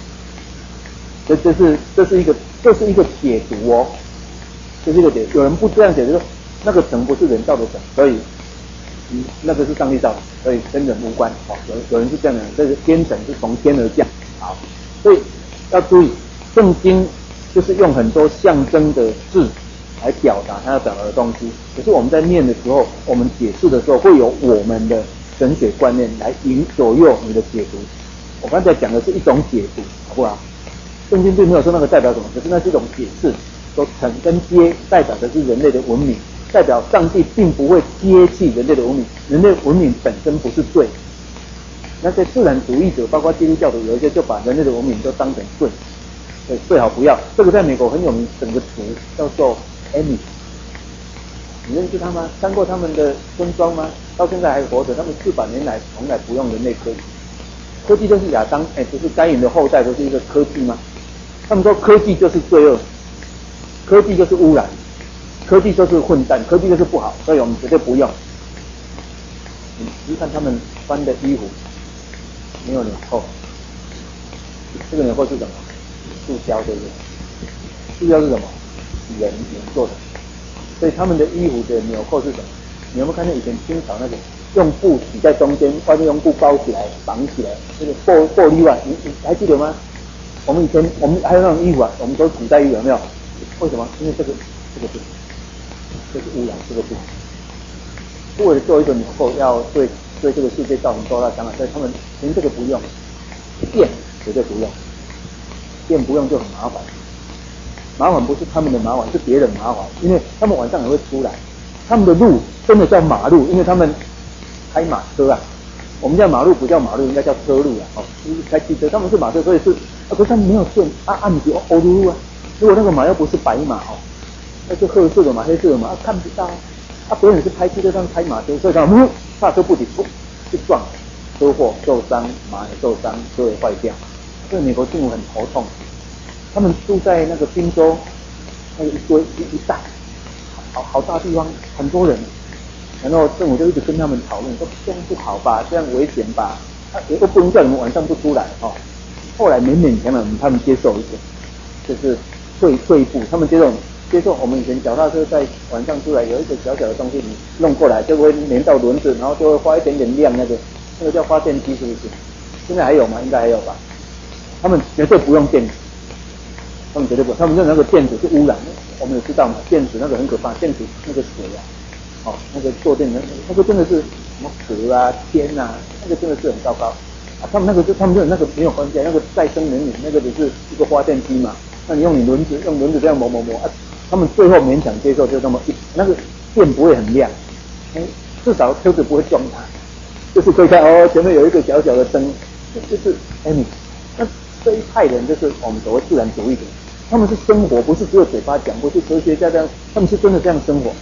S1: 这是一个解读哦，这是一个解读。有人不这样解读，说那个城不是人造的城，所以那个是上帝造的，所以跟人无关。有人是这样的，这个天神是从天而降。好，所以要注意，圣经就是用很多象征的字来表达他要表达的东西。可是我们在念的时候，我们解释的时候，会有我们的神学观念来左右你的解读。我刚才讲的是一种解读，好不好？圣经并没有说那个代表什么，可是那是一种解释。说城跟街代表的是人类的文明，代表上帝并不会接弃人类的文明，人类文明本身不是罪。那些自然主义者，包括基督教的，有一些就把人类的文明都当成罪，所以最好不要。这个在美国很有名，整个词叫做 Amish。你认识他吗？看过他们的村庄吗？到现在还活着，他们400年来从来不用人类科技。科技就是亚当，不是该隐的后代，都是一个科技吗？他们说科技就是罪恶，科技就是污染，科技就是混蛋，科技就是不好，所以我们绝对不用。你看他们穿的衣服没有纽扣，这个纽扣是什么？塑胶，对不对？塑胶是什么？人做的，所以他们的衣服的纽扣是什么？你有没有看到以前清朝那个用布挤在中间，外面用布包起来绑起来，那个玻璃碗，你还记得吗？我们以前还有那种衣服啊，我们都古代衣服有没有？为什么？因为这个不，这是污染，这个不。为了做一个纽扣，要对这个世界造成多大伤害，所以他们连这个不用，电绝对不用，电不用就很麻烦。麻烦不是他们的麻烦，是别人麻烦，因为他们晚上也会出来，他们的路真的叫马路，因为他们开马车啊。我们叫马路不叫马路，应该叫车路啊。开汽车，他们是马车，所以是可是他们没有电啊，不是欧路啊。如果那个马又不是白马那是褐色的马、黑色的马，看不到别人是开汽车上开马车，所以他们刹车不及，就撞，车祸受伤，马也受伤，车也坏掉。所以美国政府很头痛，他们住在那个宾州那个一带，好大地方，很多人。然后政府就一直跟他们讨论，说这样不好吧，这样危险吧，又不能叫你们晚上不出来后来勉勉强强他们接受一点，就是退一步，他们接受我们以前脚踏车在晚上出来有一个小小的东西，你弄过来就会连到轮子，然后就会发一点点亮，那个叫发电机，是不是？现在还有吗？应该还有吧。他们绝对不用电子，他们绝对不用，他们认为那个电子是污染，我们也知道嘛，电子那个很可怕，电子那个水那个做电那个真的是什么核啊、铅啊，那个真的是很糟糕他们他们认为那个没有关系，那个再生能源，那个只是一个发电机嘛。那你用轮子这样磨他们最后勉强接受，就这么那个电不会很亮，至少车子不会撞它，就是可以看前面有一个小小的灯，就是那这一派人就是我们所谓自然主义者，他们是生活，不是只有嘴巴讲，不是科学家这样，他们是真的这样生活。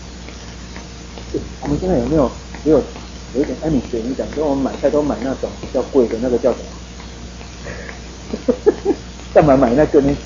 S1: 我们现在有一点Amish的影响，所以我们买菜都买那种比较贵的，那个叫什么？干嘛买那个呢？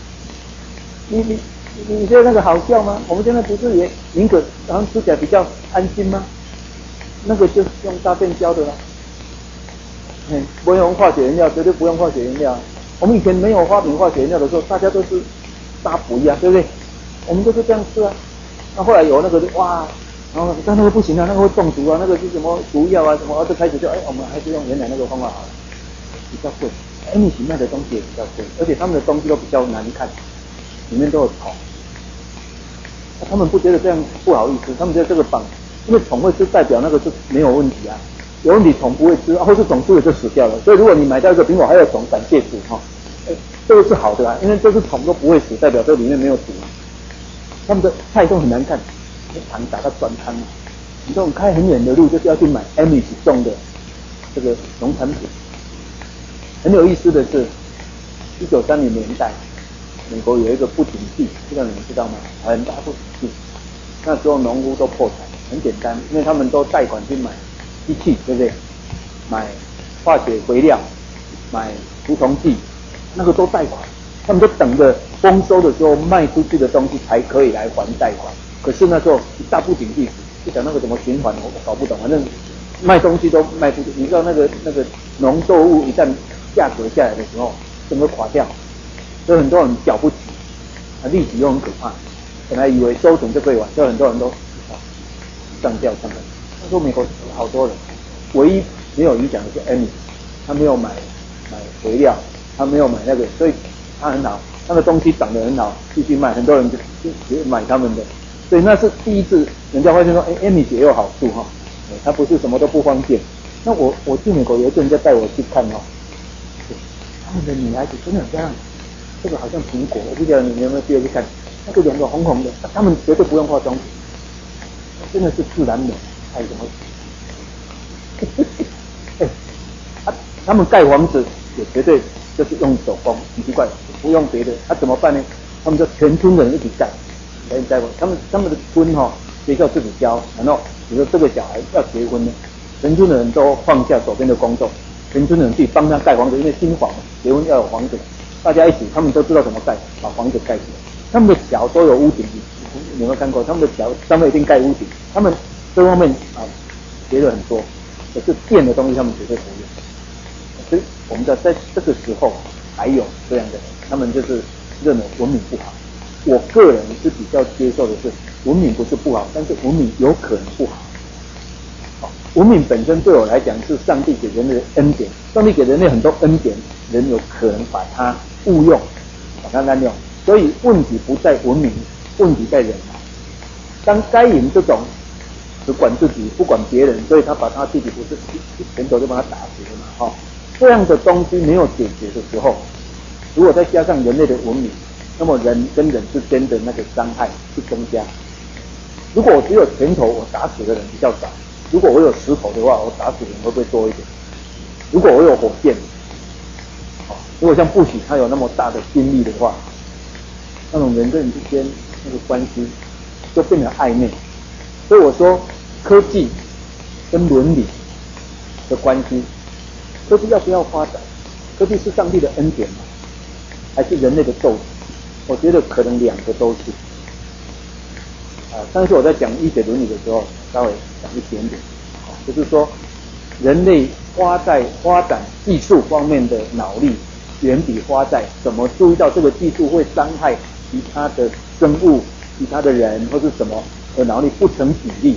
S1: 你觉得那个好笑吗？我们现在不是也宁可然后吃起来比较安心吗？那个就是用大便胶的啦，不用化学原料，绝对不用化学原料。我们以前没有发明化学原料的时候，大家都是大补一样，对不对？我们都是这样吃啊。那后来有那个哇。然后但那个不行啊，那个会中毒啊，那个是什么毒药啊什么，就开始就我们还是用原来那个方法好了，比较贵。Amish卖的东西也比较贵，而且他们的东西都比较难看，里面都有虫。他们不觉得这样不好意思，他们觉得这个因为虫会吃代表那个是没有问题啊，有问题虫不会吃，或是虫吃了就死掉了。所以如果你买到一个苹果还有虫，感谢主这个是好的啊，因为这只虫都不会死，代表这里面没有毒。他们的菜都很难看。糖打到转汤，你这种开很远的路就是要去买 Amish 种的这个农产品。很有意思的是，1930年代， 美国有一个不景气，这个你们知道吗？很大不景气，那时候农夫都破产，很简单，因为他们都贷款去买机器，对不对？买化学肥料，买除虫剂，那个都贷款，他们都等着丰收的时候卖出去的东西才可以来还贷款。可是那时候一大不景气，就讲那个怎么循环，我搞不懂，反正卖东西都卖不出去。你知道那个农作物一旦价格下来的时候，整个垮掉，所以很多人缴不起，利息又很可怕。本来以为收成就可以完，所以很多人都上吊上来。那时候美国好多人，唯一没有影响的是 Amy， 他没有买肥料，他没有买那个，所以他很好，那个东西长得很好，继续卖，很多人就买他们的。所以那是第一次人家发现说，Amy 也有好处哈，他不是什么都不方便。那我去美国有一次人家带我去看哦，他们的女孩子真的很漂亮，这个好像苹果，我不晓得你有没有机会去看，那个脸都红红的，他们绝对不用化妆，真的是自然美，还有什么？他们盖房子也绝对就是用手工，很奇怪，不用别的，怎么办呢？他们就全村的人一起盖。他们的村学校自己教，然后比如说这个小孩要结婚呢，全村的人都放下手边的工作，全村的人自己帮他盖房子，因为新房结婚要有房子，大家一起，他们都知道怎么盖，把房子盖起来。他们的桥都有屋顶，你有没有看过？他们的桥上面一定盖屋顶，他们这方面学了很多，可是电的东西他们绝对不用。所以我们在这个时候还有这样的人，他们就是认为文明不好。我个人是比较接受的是，文明不是不好，但是文明有可能不好。文明本身对我来讲是上帝给人类的恩典，上帝给人类很多恩典，人有可能把它误用，把它滥用。所以问题不在文明，问题在人。当该隐这种只管自己不管别人，所以他把他自己不是一拳头就把他打死了嘛，这样的东西没有解决的时候，如果再加上人类的文明，那么人跟人之间的那个伤害是增加。如果我只有拳头，我打死的人比较少；如果我有石头的话，我打死的人会不会多一点？如果我有火箭，如果像布许他有那么大的兵力的话，那种人跟人之间那个关系就变得暧昧。所以我说，科技跟伦理的关系，科技要不要发展？科技是上帝的恩典吗？还是人类的斗争？我觉得可能两个都是。上次我在讲医学伦理的时候，稍微讲一点点，就是说，人类花在发展技术方面的脑力，远比花在怎么注意到这个技术会伤害其他的生物、其他的人或是什么的脑力不成比例，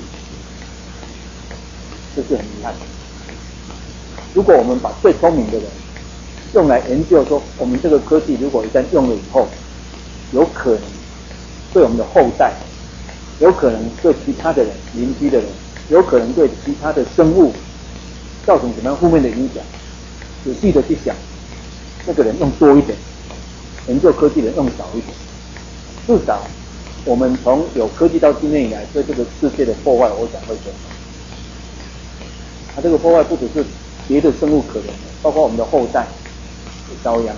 S1: 这是很遗憾的。如果我们把最聪明的人用来研究说，我们这个科技如果一旦用了以后，有可能对我们的后代，有可能对其他的人、邻居的人，有可能对其他的生物造成什么样负面的影响，仔细的去想，那个人用多一点，研究科技的人用少一点，至少我们从有科技到今天以来，对这个世界的破坏，我想会减少。这个破坏不只是别的生物可能的，包括我们的后代也遭殃。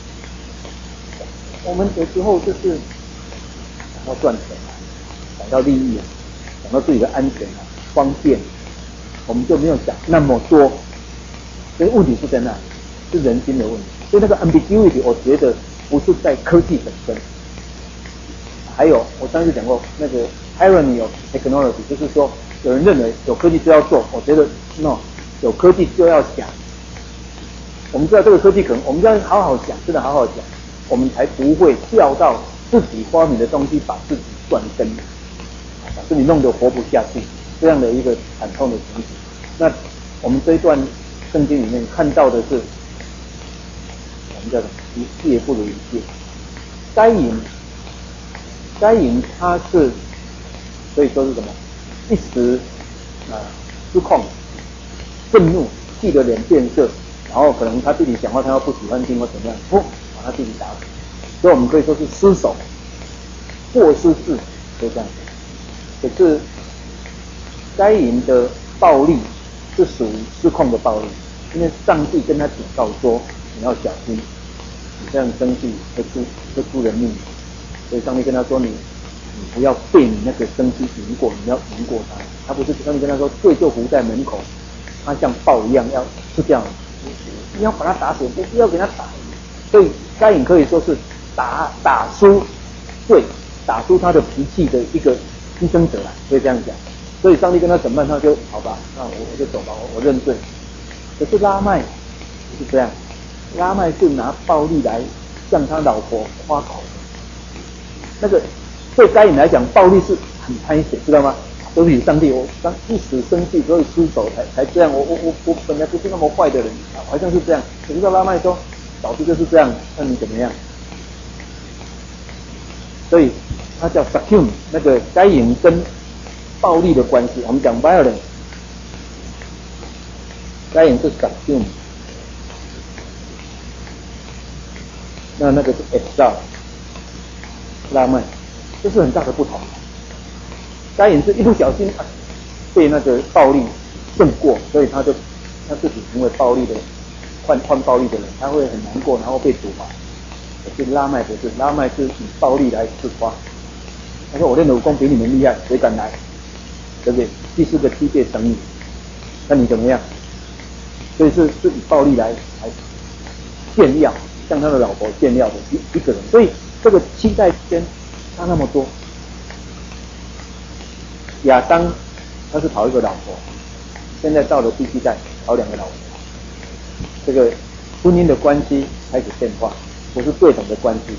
S1: 我们有时候就是想要赚钱想到利益想到自己的安全方便，我们就没有想那么多。所以问题是在那里，是人心的问题。所以那个 ambiguity， 我觉得不是在科技本身。还有，我上次讲过那个 irony of technology， 就是说，有人认为有科技就要做，我觉得 no， 有科技就要想。我们知道这个科技可能，我们要好好想，真的好好讲，我们才不会掉到自己发明的东西把自己断根，把自己弄得活不下去，这样的一个惨痛的情景。那我们这一段圣经里面看到的是，我们叫什么？一切不如一切。该隐他是可以说是什么？一时失控，愤怒，气得脸变色，然后可能他自己讲话他又不喜欢听或怎么样，把他自己打死。所以我们可以说是失手，过失致死，就这样子。可是该隐的暴力是属于失控的暴力，因为上帝跟他警告说你要小心， 你这样生气会出人命。所以上帝跟他说，你不要被你那个生气赢过，你要赢过他。他不是上帝跟他说，罪就伏在门口，他像豹一样要是这样，你要把他打死，不要给他打。所以该隐可以说是打输罪，打输他的脾气的一个牺牲者啦，可以这样讲。所以上帝跟他审判，他就好吧，那我就走吧，我认罪。可是拉麦不是这样，拉麦是拿暴力来向他老婆夸口。那个对该隐来讲，暴力是很贪血，知道吗？对不起，上帝，我刚一时生气，所以出手才这样。我本来不是那么坏的人，好像是这样。可是拉麦说，早知就是这样，那你怎么样？所以他叫 Sakim， 那个该隐跟暴力的关系，我们讲 violence， 该隐是 Sakim， 那个是 Esau。拉麦，这是很大的不同。该隐是一不小心被那个暴力胜过，所以他自己成为暴力的换暴力的人，他会很难过，然后被处罚。可是拉麦不是，拉麦是以暴力来自夸。他说我练的武功比你们厉害，谁敢来？对不对？第四个七倍乘以，那你怎么样？所以是以暴力来炫耀，向他的老婆炫耀的一个人。所以这个7代间差那么多。亚当他是讨一个老婆，现在到了第7代讨2个老婆，这个婚姻的关系开始变化，不是对等的关系。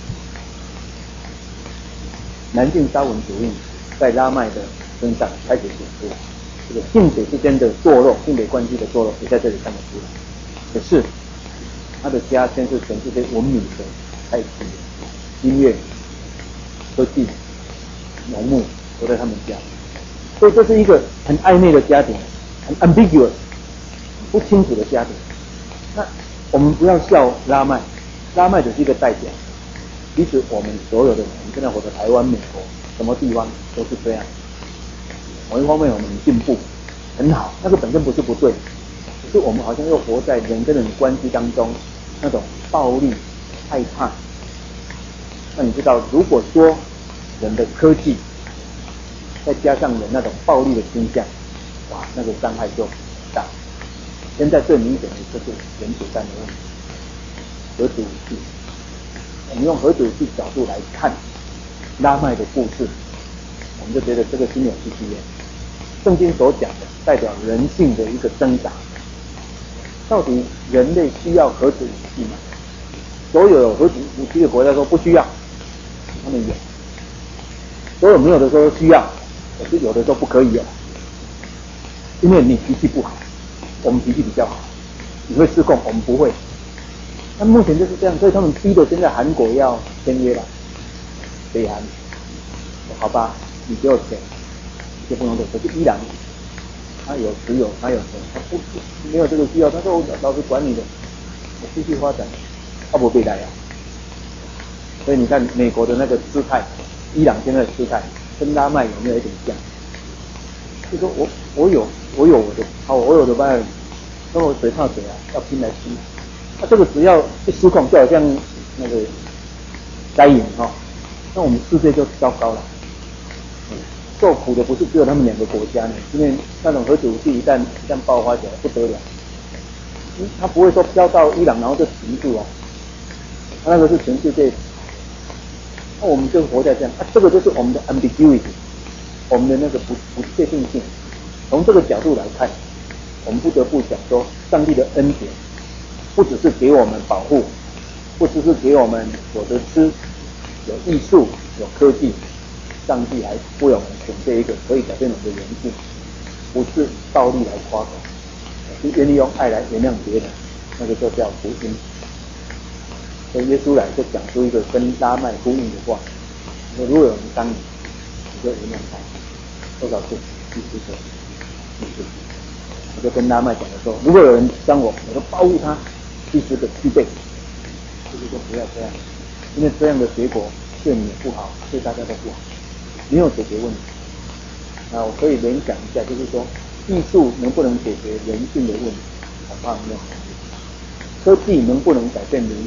S1: 男性沙文主义在拉麦的身上开始显出来，这个性别之间的堕落，性别关系的堕落也在这里看得出来。可是他的家先是全世界闻名的太极、音乐、科技、农牧都在他们家，所以这是一个很暧昧的家庭，很 ambiguous， 不清楚的家庭。那我们不要笑拉麦，拉麦只是一个代表。其实我们所有的人，我们现在活在台湾、美国，什么地方都是这样。某一方面我们进步很好，那个本身不是不对，可是我们好像又活在人跟人关系当中那种暴力、害怕。那你知道，如果说人的科技再加上人那种暴力的倾向，哇，那个伤害就很大。现在最明显的就是原子弹的问题，核子武器。我们用核子武器角度来看拉麦的故事，我们就觉得这个心有戚戚焉。圣经所讲的代表人性的一个挣扎，到底人类需要核子武器吗？所有有核子武器的国家说不需要，他们有；所有没有的说需要，可是有的说不可以有，因为你脾气不好，我们脾气比较好，你会失控，我们不会。那目前就是这样，所以他们逼得现在韩国要签约了，北韩，好吧，你给我钱，就不能走。可是伊朗，他有持有，他有钱，他不没有这个需要，他说我老子管你的，我继续发展，他不被来啊。所以你看美国的那个姿态，伊朗现在的姿态，跟拉麦有没有一点像？就说我有我的好，我有的办法，那我谁怕谁啊？要拼来拼。那这个只要一失控，就好像那个该隐哈，那我们世界就糟糕了。受苦的不是只有他们2个国家呢，因为那种核子武器一旦爆发起来不得了，他不会说飘到伊朗然后就停住啊，他那个是全世界。那我们就活在这样，这个就是我们的 ambiguity， 我们的那个不确定性。从这个角度来看，我们不得不讲说，上帝的恩典不只是给我们保护，不只是给我们有得吃、有艺术、有科技，上帝还为我们准备一个可以改变我们的人性，不是暴力来夸口，是愿意用爱来原谅别人，那个就叫福音。所以耶稣来就讲出一个跟拉麦呼应的话，说如果有人伤你，你就原谅他，多少次？40次。我就跟拉麦讲的说，如果有人伤我，我就报复他70个7倍。就是说不要这样，因为这样的结果对你也不好，对大家都不好，没有解决问题。那我可以联想一下，就是说艺术能不能解决人性的问题，恐怕没有。科技能不能改变人性，恐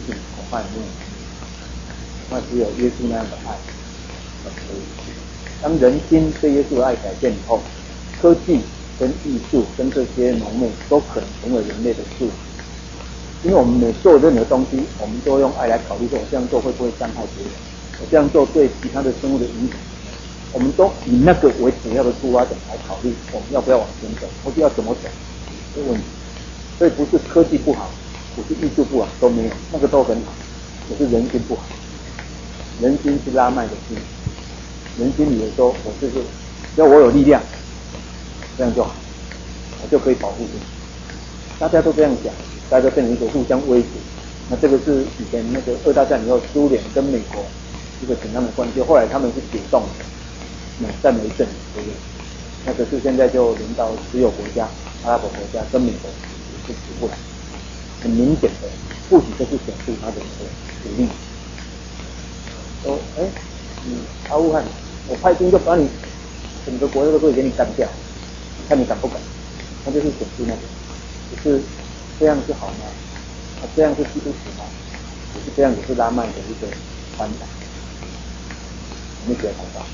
S1: 怕也没有，那只有耶稣那样的爱才可以。当人心被耶稣的爱改变以后，科技跟艺术跟这些农牧都可能成为人类的祝福。因为我们每做任何东西，我们都用爱来考虑说，我这样做会不会伤害别人？我这样做对其他的生物的影响？我们都以那个为主要的出发点来考虑，我们要不要往前走，或是要怎么走这个问题。所以不是科技不好，不是艺术不好，都没有，那个都很好，可是人心不好。人心是拉麦的心，人心里的说，我只要我有力量，这样就好，我就可以保护自己。大家都这样想，大家都变成一个互相威胁。那这个是以前那个2大战以后，苏联跟美国一个怎样的关系？后来他们是主动的，冷战了一阵子，对不对？那可是现在就轮到石油国家、阿拉伯国家跟美国是起不来，很明显的，不仅就是显示他的武力。说，阿富汗，我派兵就把你整个国家都可以给你干掉，看你敢不敢？他就是显示那个，可是这样是好吗？这样是基督徒吗？可是这样也是拉曼的一个观感。我们一起来祷告。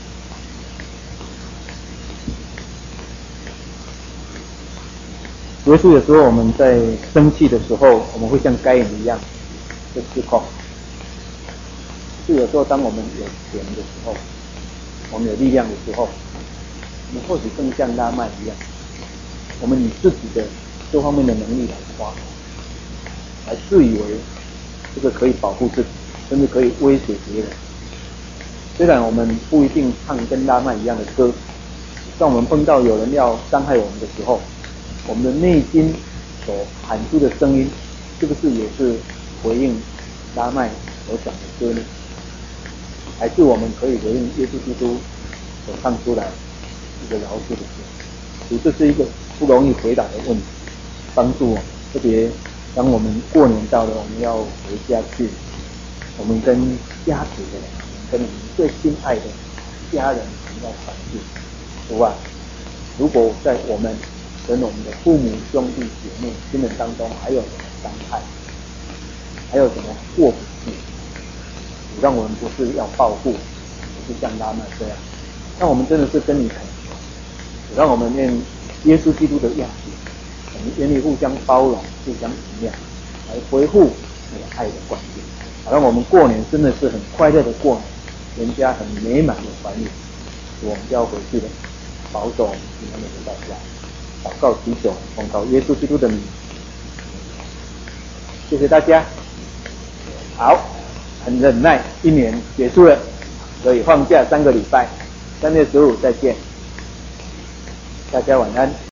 S1: 耶稣有时候我们在生气的时候，我们会像该隐一样就失控。是有时候当我们有钱的时候，我们有力量的时候，我们或许更像拉曼一样，我们以自己的这方面的能力来花，来自以为这个可以保护自己，甚至可以威胁别人。虽然我们不一定唱跟拉曼一样的歌，当我们碰到有人要伤害我们的时候，我们的内心所喊出的声音，是不是也是回应拉曼所讲的歌呢？还是我们可以回应耶稣基督所唱出来一个饶恕的歌？所以这是一个不容易回答的问题，帮助我们。特别当我们过年到了，我们要回家去，我们跟家族的人，跟我们最心爱的家人要团聚。主啊，如果在我们跟我们的父母、兄弟姐妹、亲人当中还有什么伤害，还有什么过不去，让我们不是要报复，不是像拉曼这样，让我们真的是跟你恳求，让我们念耶稣基督的样子，我们愿意互相包容、互相体谅，来维护那个爱的关系，好让我们过年真的是很快乐的过年，人家很美满的团圆。我们就要回去了，保守我们平安的回到家。祷告祈求，奉靠耶稣基督的名，谢谢大家。好，很忍耐，一年结束了，所以放假3个礼拜，3月15再见，大家晚安。